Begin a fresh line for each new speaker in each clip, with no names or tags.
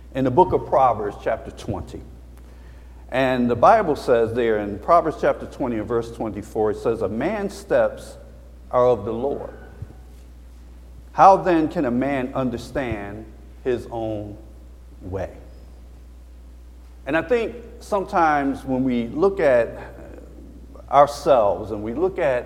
in the book of Proverbs, chapter 20. And the Bible says there in Proverbs chapter 20 and verse 24, it says, "A man's steps are of the Lord. How then can a man understand his own way?" And I think sometimes when we look at ourselves and we look at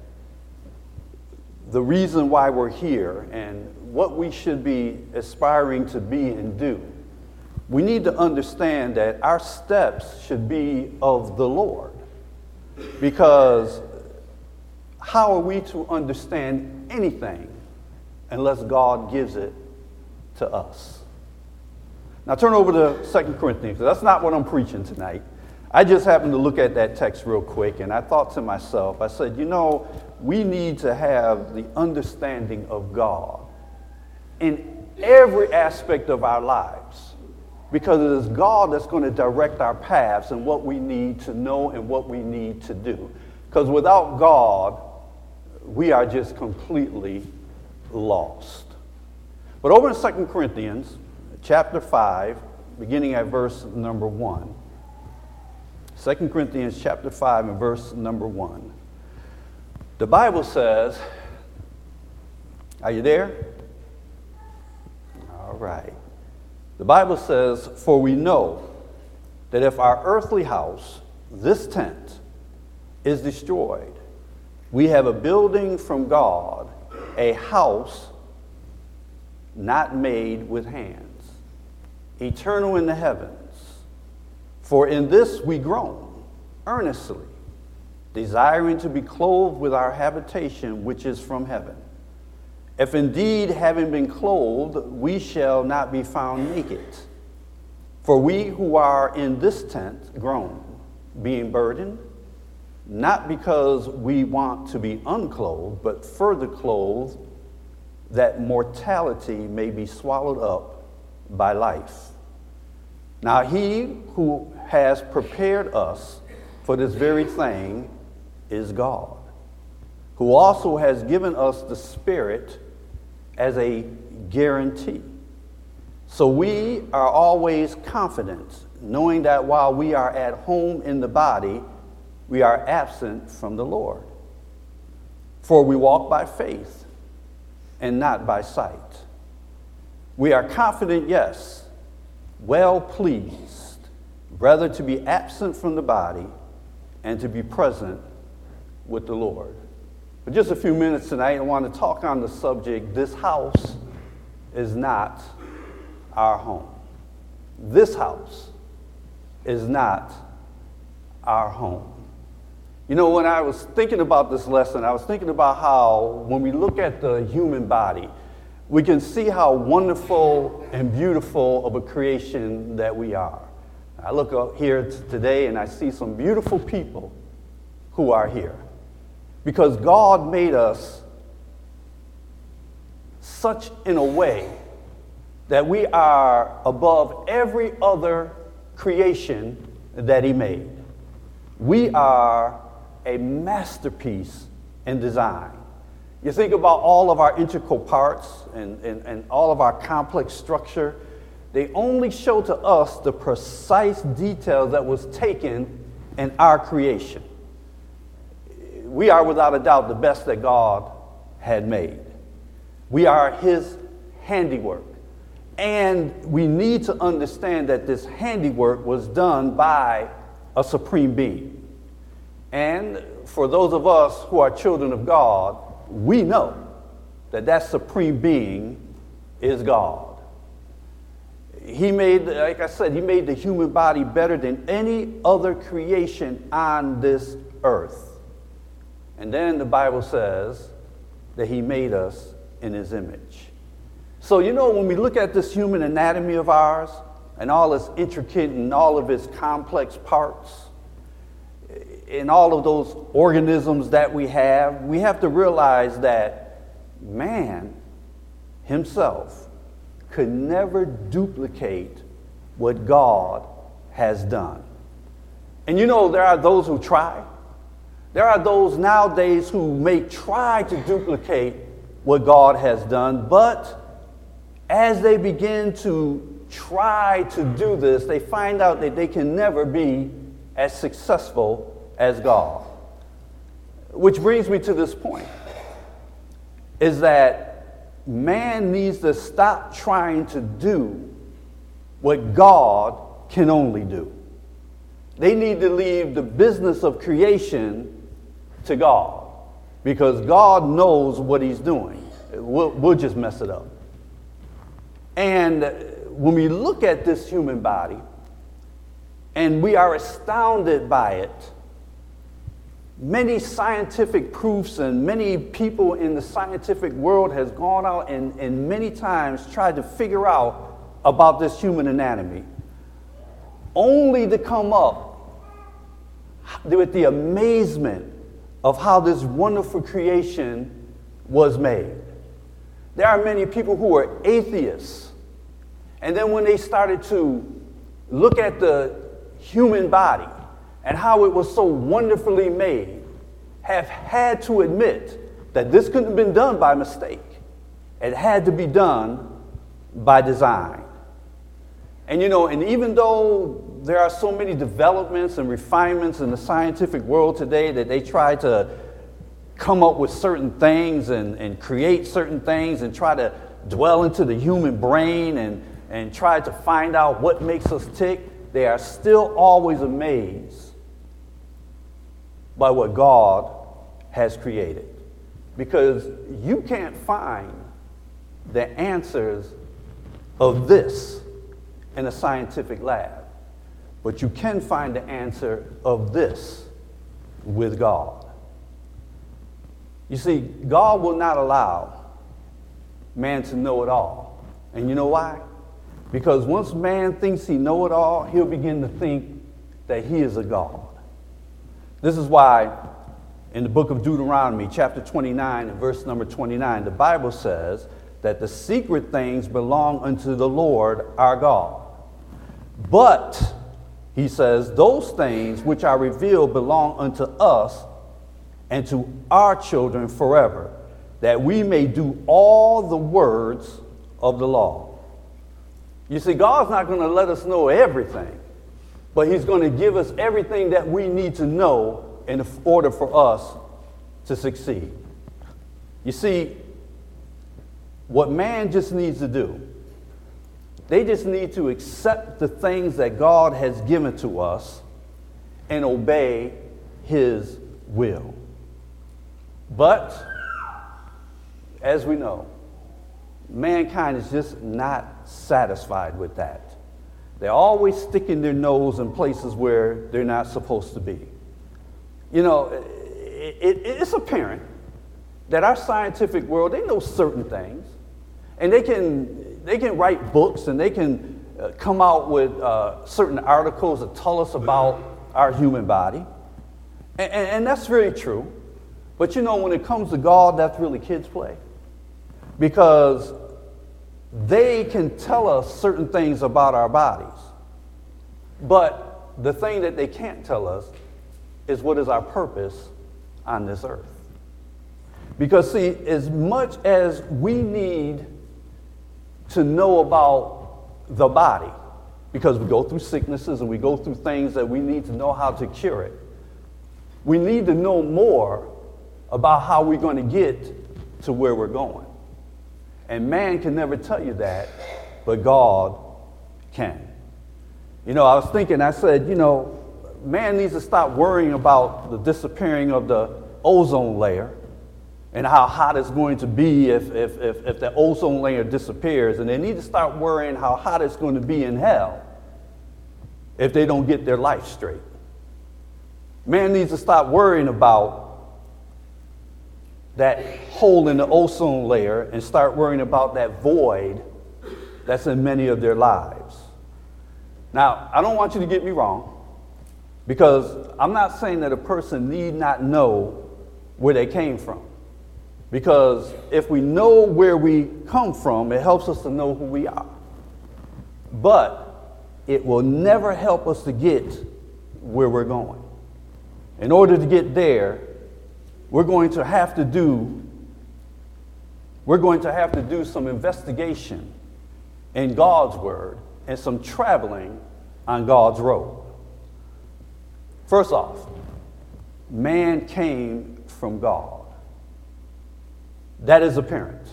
the reason why we're here and what we should be aspiring to be and do, we need to understand that our steps should be of the Lord. Because how are we to understand anything unless God gives it to us? Now turn over to 2 Corinthians. That's not what I'm preaching tonight. I just happened to look at that text real quick, and I thought to myself, I said, we need to have the understanding of God in every aspect of our lives, because it is God that's going to direct our paths and what we need to know and what we need to do. Because without God, we are just completely lost. But over in 2 Corinthians, chapter 5, beginning at verse number 1, 2 Corinthians chapter 5 and verse number 1. The Bible says, are you there? All right. The Bible says, "For we know that if our earthly house, this tent, is destroyed, we have a building from God, a house not made with hands, eternal in the heavens. For in this we groan, earnestly, desiring to be clothed with our habitation which is from heaven. If indeed, having been clothed, we shall not be found naked. For we who are in this tent groan, being burdened, not because we want to be unclothed, but further clothed, that mortality may be swallowed up by life. Now he who has prepared us for this very thing is God, who also has given us the Spirit as a guarantee. So we are always confident, knowing that while we are at home in the body, we are absent from the Lord. For we walk by faith and not by sight. We are confident, yes, well pleased, rather to be absent from the body and to be present with the Lord. For just a few minutes tonight, I want to talk on the subject, this house is not our home. This house is not our home. When I was thinking about this lesson, I was thinking about how when we look at the human body, we can see how wonderful and beautiful of a creation that we are. I look up here today and I see some beautiful people who are here. Because God made us such in a way that we are above every other creation that He made. We are a masterpiece in design. You think about all of our integral parts and all of our complex structure, they only show to us the precise detail that was taken in our creation. We are without a doubt the best that God had made. We are His handiwork. And we need to understand that this handiwork was done by a supreme being. And for those of us who are children of God, we know that that supreme being is God. He made, like I said, He made the human body better than any other creation on this earth. And then the Bible says that He made us in His image. So, when we look at this human anatomy of ours and all its intricate and all of its complex parts, in all of those organisms that we have to realize that man himself could never duplicate what God has done. And there are those who try. There are those nowadays who may try to duplicate what God has done, but as they begin to try to do this, they find out that they can never be as successful as God. Which brings me to this point, is that man needs to stop trying to do what God can only do. They need to leave the business of creation to God, because God knows what he's doing. We'll just mess it up. And when we look at this human body and we are astounded by it, many scientific proofs and many people in the scientific world has gone out and many times tried to figure out about this human anatomy, only to come up with the amazement of how this wonderful creation was made. There are many people who are atheists, and then when they started to look at the human body and how it was so wonderfully made, have had to admit that this couldn't have been done by mistake. It had to be done by design. And and even though there are so many developments and refinements in the scientific world today that they try to come up with certain things and create certain things and try to dwell into the human brain and try to find out what makes us tick, they are still always amazed by what God has created. Because you can't find the answers of this in a scientific lab, but you can find the answer of this with God. You see, God will not allow man to know it all. And you know why? Because once man thinks he knows it all, he'll begin to think that he is a God. This is why in the book of Deuteronomy, chapter 29 and verse number 29, the Bible says that the secret things belong unto the Lord our God. But, he says, those things which are revealed belong unto us and to our children forever, that we may do all the words of the law. You see, God's not going to let us know everything, but he's going to give us everything that we need to know in order for us to succeed. You see, what man just needs to do, they just need to accept the things that God has given to us and obey his will. But, as we know, mankind is just not satisfied with that. They're always sticking their nose in places where they're not supposed to be. It's apparent that our scientific world, they know certain things, and they can write books and they can come out with certain articles that tell us about our human body. And that's very true. But when it comes to God, that's really kids' play. Because they can tell us certain things about our bodies. But the thing that they can't tell us is what is our purpose on this earth. Because see, as much as we need to know about the body, because we go through sicknesses and we go through things that we need to know how to cure it, we need to know more about how we're going to get to where we're going. And man can never tell you that, but God can. I was thinking, I said, man needs to stop worrying about the disappearing of the ozone layer and how hot it's going to be if the ozone layer disappears. And they need to start worrying how hot it's going to be in hell if they don't get their life straight. Man needs to stop worrying about that hole in the ozone layer and start worrying about that void that's in many of their lives. Now, I don't want you to get me wrong, because I'm not saying that a person need not know where they came from. Because if we know where we come from, it helps us to know who we are. But it will never help us to get where we're going. In order to get there, we're going to have to do some investigation in God's word and some traveling on God's road. First off, man came from God. That is apparent.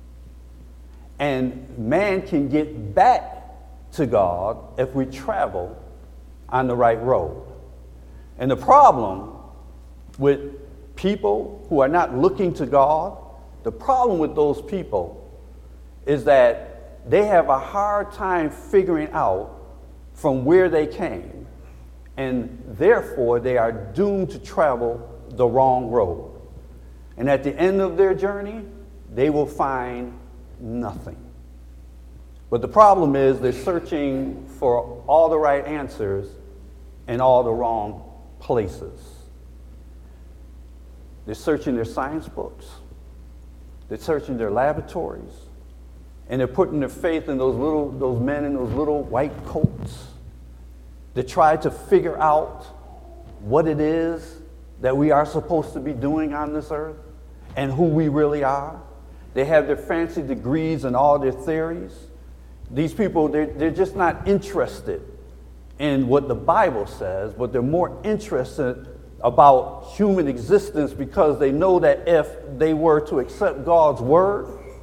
And man can get back to God if we travel on the right road. And the problem with people who are not looking to God, the problem with those people is that they have a hard time figuring out from where they came, and therefore they are doomed to travel the wrong road. And at the end of their journey, they will find nothing. But the problem is they're searching for all the right answers in all the wrong places. They're searching their science books. They're searching their laboratories. And they're putting their faith in those men in those little white coats. They try to figure out what it is that we are supposed to be doing on this earth and who we really are. They have their fancy degrees and all their theories. These people, they're just not interested in what the Bible says, but they're more interested about human existence because they know that if they were to accept God's word,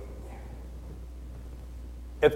that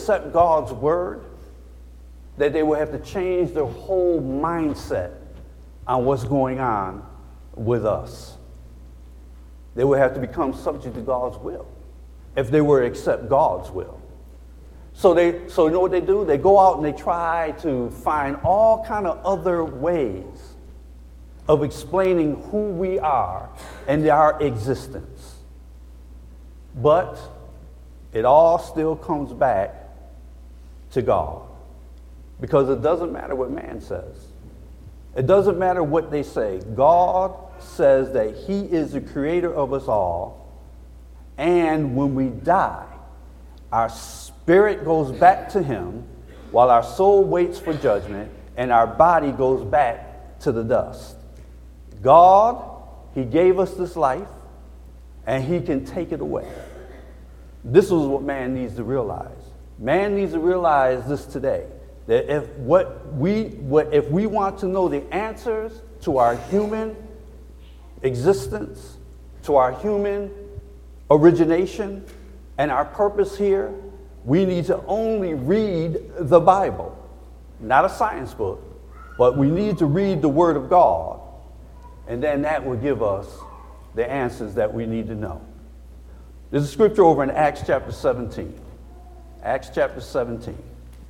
they would have to change their whole mindset on what's going on with us. They would have to become subject to God's will if they were to accept God's will. So you know what they do? They go out and they try to find all kind of other ways of explaining who we are and our existence. But it all still comes back to God. Because it doesn't matter what man says. It doesn't matter what they say. God says that he is the creator of us all. And when we die, our spirit goes back to him while our soul waits for judgment and our body goes back to the dust. God, he gave us this life and he can take it away. This is what man needs to realize. Man needs to realize this today. That if we want to know the answers to our human existence, to our human origination, and our purpose here, we need to only read the Bible. Not a science book, but we need to read the Word of God. And then that will give us the answers that we need to know. There's a scripture over in Acts chapter 17. Acts chapter 17.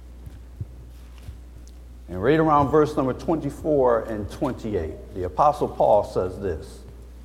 And right around verse number 24 and 28, the Apostle Paul says this.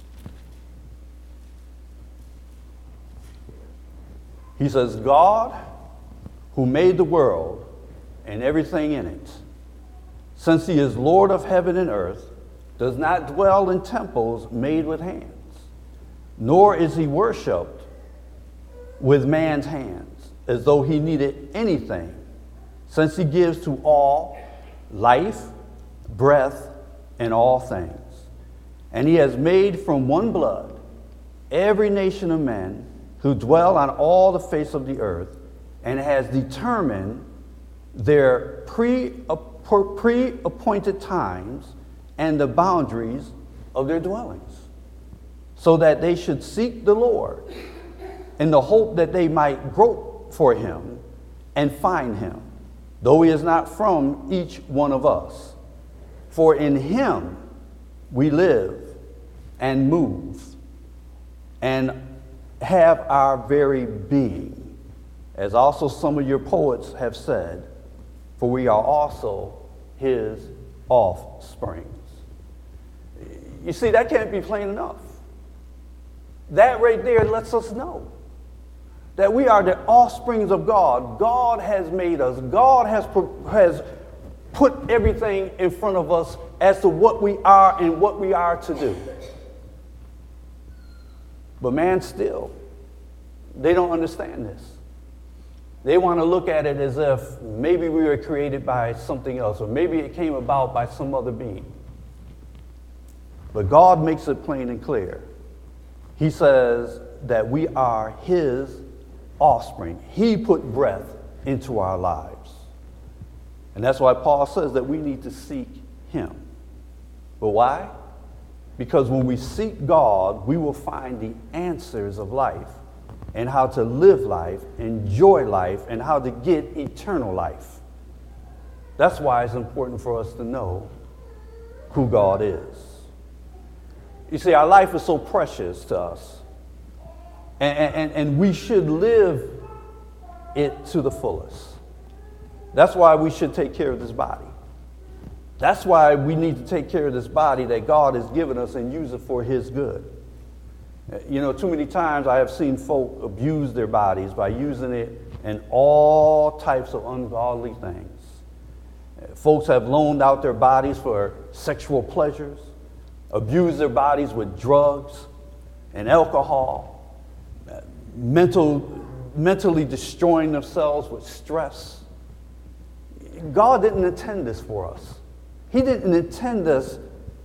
He says, God, who made the world and everything in it, since he is Lord of heaven and earth, does not dwell in temples made with hands, nor is he worshipped with man's hands, as though he needed anything, since he gives to all life, breath, and all things. And he has made from one blood every nation of men who dwell on all the face of the earth, and has determined their pre-appointed times and the boundaries of their dwellings, so that they should seek the Lord in the hope that they might grope for him and find him, though he is not from each one of us. For in him we live and move and have our very being, as also some of your poets have said, for we are also his offsprings. You see, that can't be plain enough. That right there lets us know that we are the offsprings of God. God has made us. God has put everything in front of us as to what we are and what we are to do. But man still, they don't understand this. They want to look at it as if maybe we were created by something else, or maybe it came about by some other being. But God makes it plain and clear. He says that we are his offspring. He put breath into our lives. And that's why Paul says that we need to seek him. But why? Because when we seek God, we will find the answers of life and how to live life, enjoy life, and how to get eternal life. That's why it's important for us to know who God is. You see, our life is so precious to us, and we should live it to the fullest. That's why we should take care of this body. That's why we need to take care of this body that God has given us and use it for his good. You know, too many times I have seen folk abuse their bodies by using it in all types of ungodly things. Folks have loaned out their bodies for sexual pleasures, abused their bodies with drugs and alcohol, mentally destroying themselves with stress. God didn't intend this for us. He didn't intend us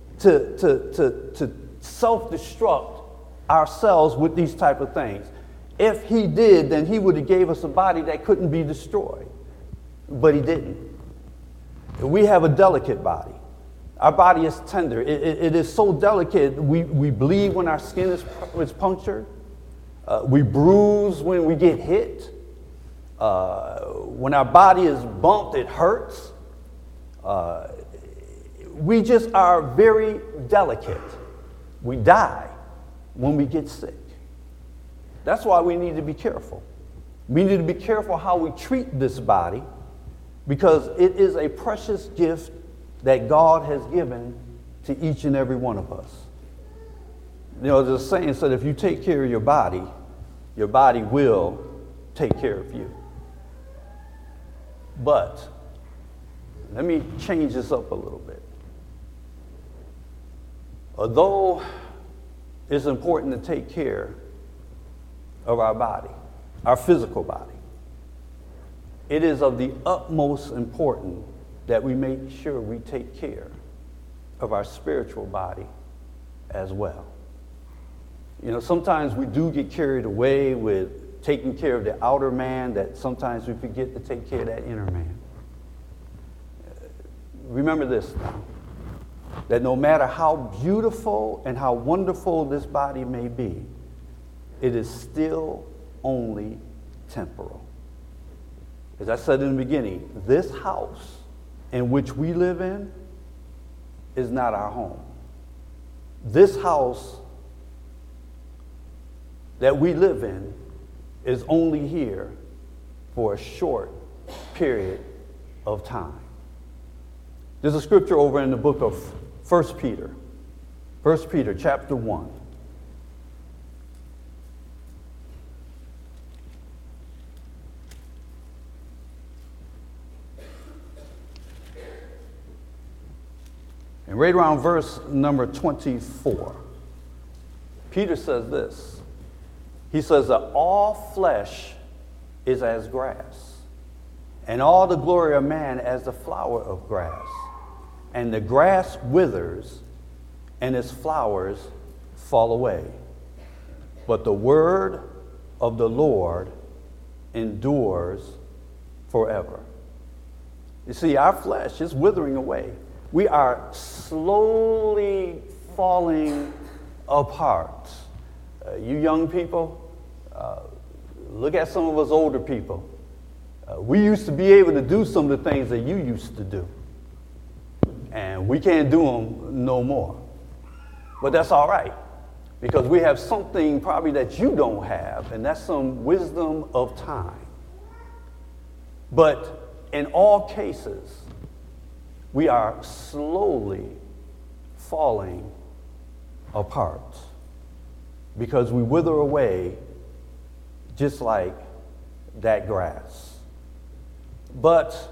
to self-destruct ourselves with these type of things. If he did, then he would have gave us a body that couldn't be destroyed. But he didn't. We have a delicate body. Our body is tender. It is so delicate. We bleed when our skin is punctured. We bruise when we get hit. When our body is bumped, it hurts. We just are very delicate. We die when we get sick. That's why we need to be careful. We need to be careful how we treat this body, because it is a precious gift that God has given to each and every one of us. You know, there's a saying said, if you take care of your body will take care of you. But let me change this up a little bit. Although it's important to take care of our body, our physical body, it is of the utmost importance that we make sure we take care of our spiritual body as well. You know, sometimes we do get carried away with taking care of the outer man, that sometimes we forget to take care of that inner man. Remember this now, that no matter how beautiful and how wonderful this body may be, it is still only temporal. As I said in the beginning, this house in which we live in is not our home. This house that we live in is only here for a short period of time. There's a scripture over in the book of 1 Peter. 1 Peter chapter 1. And right around verse number 24, Peter says this. He says that all flesh is as grass, and all the glory of man as the flower of grass. And the grass withers, and its flowers fall away. But the word of the Lord endures forever. You see, our flesh is withering away. We are slowly falling apart. You young people, look at some of us older people. We used to be able to do some of the things that you used to do. And we can't do them no more. But that's all right, because we have something probably that you don't have, and that's some wisdom of time. But in all cases, we are slowly falling apart because we wither away just like that grass. But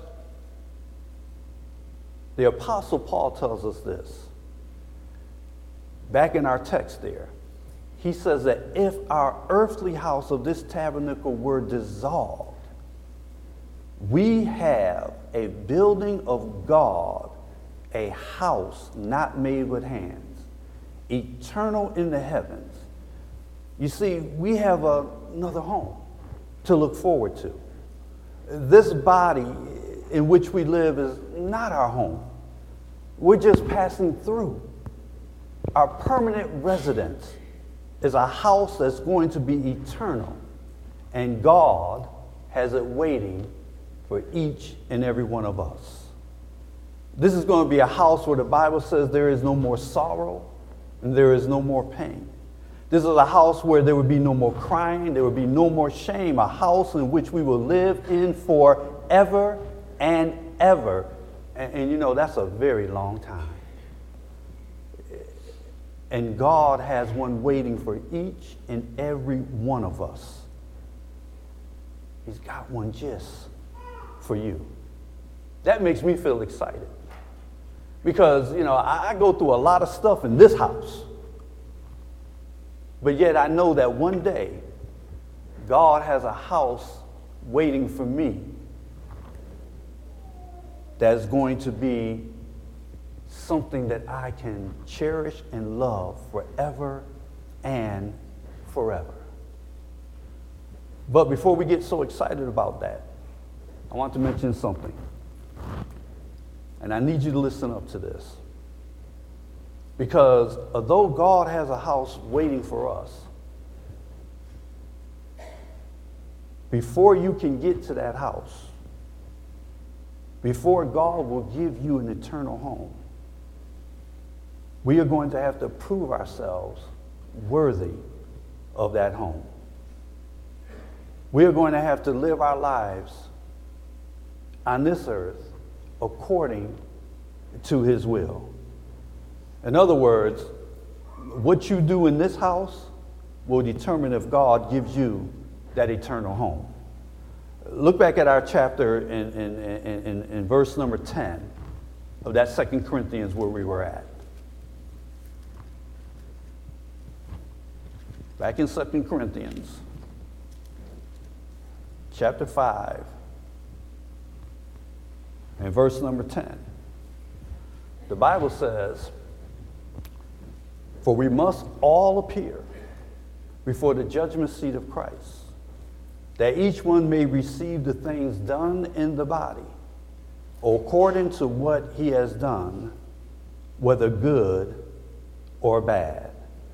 the Apostle Paul tells us this. Back in our text there, he says that if our earthly house of this tabernacle were dissolved, we have a building of God, a house not made with hands, eternal in the heavens. You see, we have another home to look forward to. This body in which we live is not our home. We're just passing through. Our permanent residence is a house that's going to be eternal, and God has it waiting for each and every one of us. This is going to be a house where the Bible says there is no more sorrow and there is no more pain. This is a house where there would be no more crying, there would be no more shame, a house in which we will live in forever and ever. And you know, that's a very long time. And God has one waiting for each and every one of us. He's got one just for you. That makes me feel excited. Because, you know, I go through a lot of stuff in this house. But yet I know that one day, God has a house waiting for me that's going to be something that I can cherish and love forever and forever. But before we get so excited about that, I want to mention something. And I need you to listen up to this. Because although God has a house waiting for us, before you can get to that house, before God will give you an eternal home, we are going to have to prove ourselves worthy of that home. We are going to have to live our lives on this earth according to His will. In other words, what you do in this house will determine if God gives you that eternal home. Look back at our chapter in verse number 10 of that 2 Corinthians where we were at. Back in 2 Corinthians, chapter 5, and verse number 10. The Bible says, "For we must all appear before the judgment seat of Christ, that each one may receive the things done in the body, according to what he has done, whether good or bad."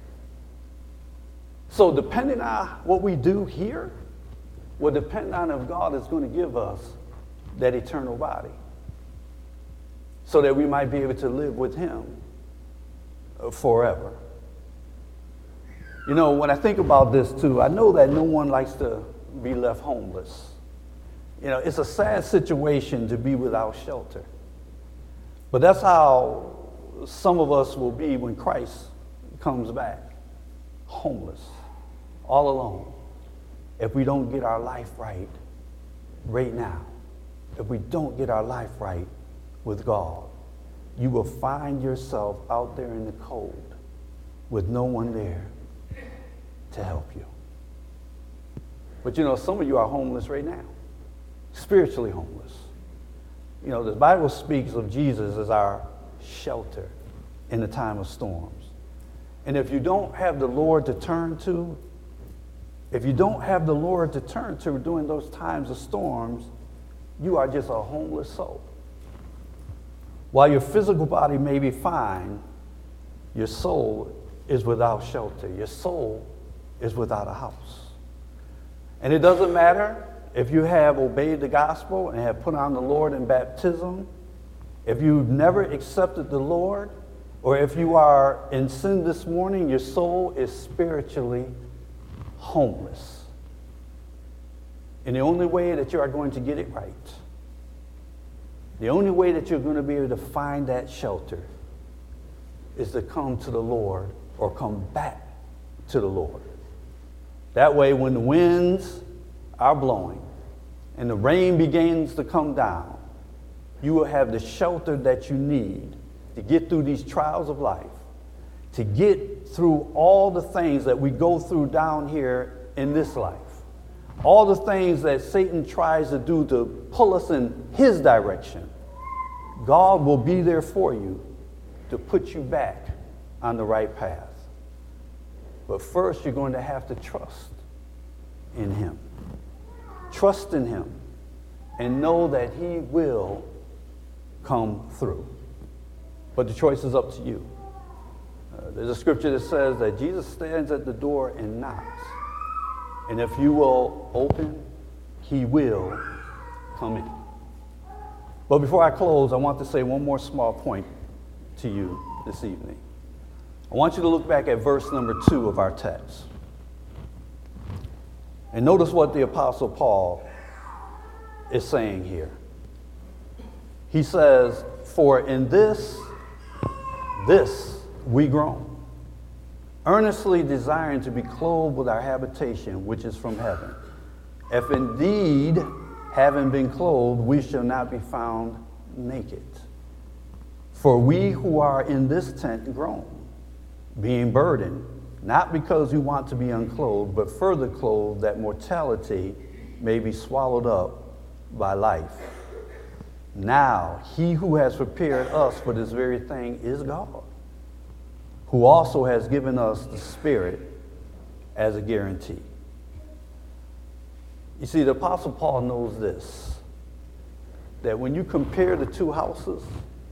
So depending on what we do here will depend on if God is going to give us that eternal body, so that we might be able to live with Him forever. You know, when I think about this too, I know that no one likes to be left homeless. You know, it's a sad situation to be without shelter. But that's how some of us will be when Christ comes back, homeless, all alone, if we don't get our life right now. If we don't get our life right with God, you will find yourself out there in the cold with no one there to help you. But you know, some of you are homeless right now, spiritually homeless. You know, the Bible speaks of Jesus as our shelter in the time of storms. And if you don't have the Lord to turn to, during those times of storms, you are just a homeless soul. While your physical body may be fine, your soul is without shelter. Your soul is without a house. And it doesn't matter if you have obeyed the gospel and have put on the Lord in baptism, if you've never accepted the Lord, or if you are in sin this morning, your soul is spiritually homeless. And the only way that you are going to get it right, the only way that you're going to be able to find that shelter is to come to the Lord or come back to the Lord. That way, when the winds are blowing and the rain begins to come down, you will have the shelter that you need to get through these trials of life, to get through all the things that we go through down here in this life, all the things that Satan tries to do to pull us in his direction. God will be there for you to put you back on the right path. But first, you're going to have to trust in Him. Trust in Him and know that he will come through. But the choice is up to you. There's a scripture that says that Jesus stands at the door and knocks. And if you will open, he will come in. But before I close, I want to say one more small point to you this evening. I want you to look back at verse number 2 of our text. And notice what the Apostle Paul is saying here. He says, "For in this we groan, earnestly desiring to be clothed with our habitation, which is from heaven. If indeed, having been clothed, we shall not be found naked. For we who are in this tent groan, being burdened, not because we want to be unclothed, but further clothed, that mortality may be swallowed up by life. Now, he who has prepared us for this very thing is God, who also has given us the Spirit as a guarantee." You see, the Apostle Paul knows this, that when you compare the two houses,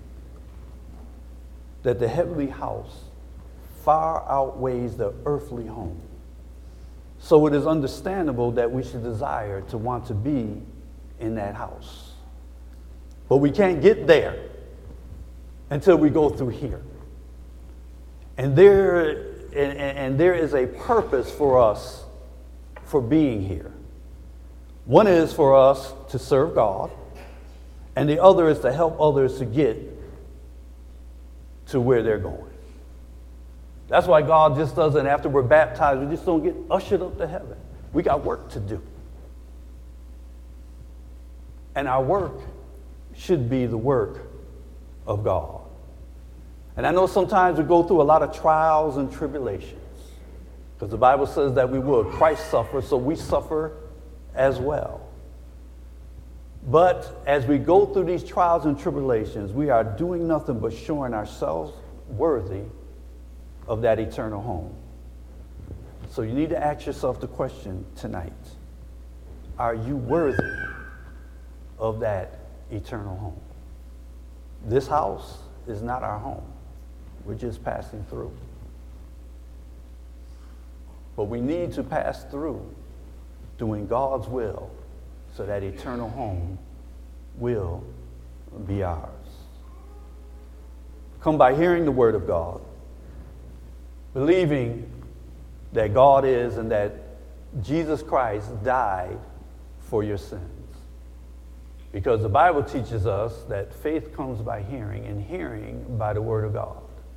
that the heavenly house far outweighs the earthly home. So it is understandable that we should desire to want to be in that house. But we can't get there until we go through here. And there is a purpose for us for being here. One is for us to serve God, and the other is to help others to get to where they're going. That's why God just doesn't, after we're baptized, we just don't get ushered up to heaven. We got work to do. And our work should be the work of God. And I know sometimes we go through a lot of trials and tribulations, because the Bible says that we will. Christ suffered, so we suffer as well. But as we go through these trials and tribulations, we are doing nothing but showing ourselves worthy of that eternal home. So you need to ask yourself the question tonight: are you worthy of that eternal home? This house is not our home. We're just passing through. But we need to pass through doing God's will so that eternal home will be ours. Come by hearing the word of God, believing that God is and that Jesus Christ died for your sins. Because the Bible teaches us that faith comes by hearing, and hearing by the word of God.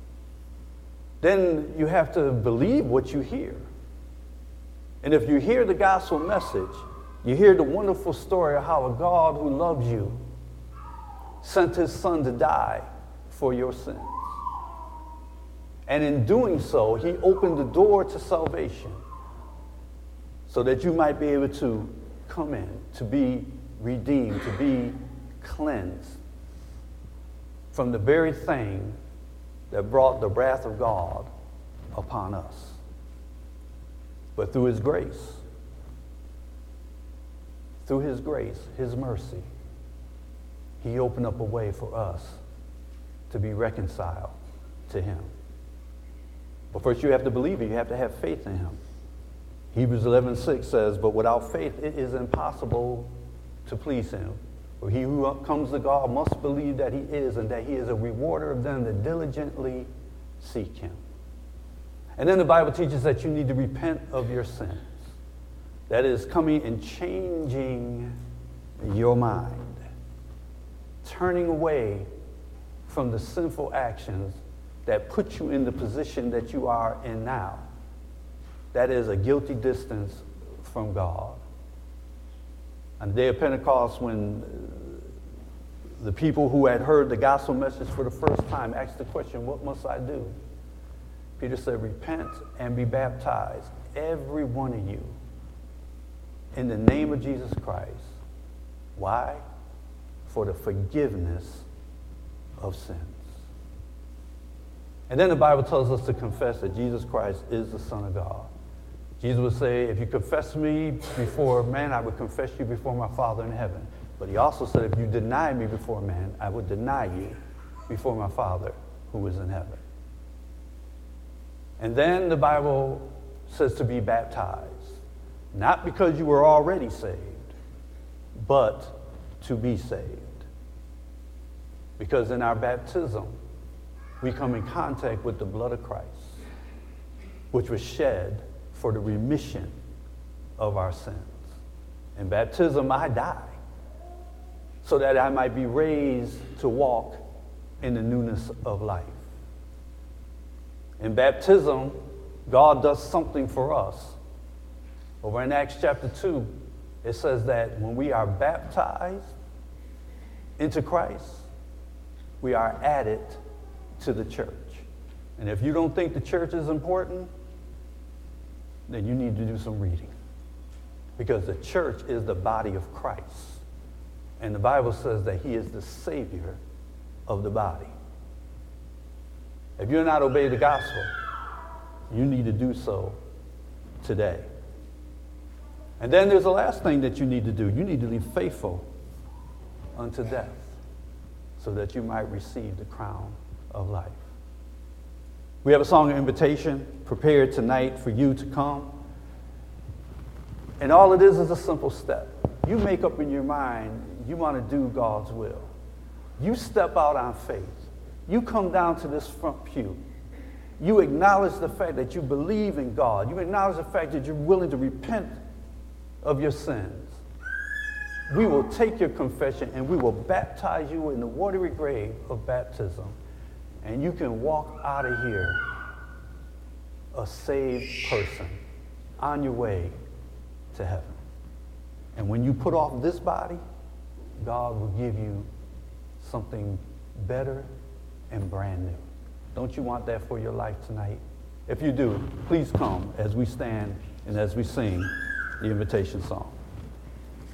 Then you have to believe what you hear. And if you hear the gospel message, you hear the wonderful story of how a God who loves you sent his son to die for your sins. And in doing so, he opened the door to salvation so that you might be able to come in, to be redeemed, to be cleansed from the very thing that brought the wrath of God upon us. But through his grace, his mercy, he opened up a way for us to be reconciled to him. But first you have to believe it. You have to have faith in him. Hebrews 11:6 says, "But without faith it is impossible to please him. For he who comes to God must believe that he is, and that he is a rewarder of them that diligently seek him." And then the Bible teaches that you need to repent of your sins. That is coming and changing your mind, turning away from the sinful actions that put you in the position that you are in now. That is a guilty distance from God. On the day of Pentecost, when the people who had heard the gospel message for the first time asked the question, "What must I do?" Peter said, "Repent and be baptized, every one of you, in the name of Jesus Christ." Why? For the forgiveness of sins. And then the Bible tells us to confess that Jesus Christ is the Son of God. Jesus would say, "If you confess me before man, I would confess you before my Father in heaven." But he also said, if you deny me before man, I will deny you before my Father who is in heaven. And then the Bible says to be baptized, not because you were already saved, but to be saved. Because in our baptism, we come in contact with the blood of Christ, which was shed for the remission of our sins. In baptism, I die, so that I might be raised to walk in the newness of life. In baptism, God does something for us. Over in Acts chapter 2, it says that when we are baptized into Christ, we are added to the church. And if you don't think the church is important, then you need to do some reading. Because the church is the body of Christ. And the Bible says that he is the Savior of the body. If you're not obeying the gospel, you need to do so today. And then there's the last thing that you need to do. You need to be faithful unto death so that you might receive the crown of life. We have a song of invitation prepared tonight for you to come. And all it is a simple step. You make up in your mind you want to do God's will. You step out on faith. You come down to this front pew. You acknowledge the fact that you believe in God. You acknowledge the fact that you're willing to repent of your sins. We will take your confession and we will baptize you in the watery grave of baptism. And you can walk out of here a saved person on your way to heaven. And when you put off this body, God will give you something better and brand new. Don't you want that for your life tonight? If you do, please come as we stand and as we sing the invitation song.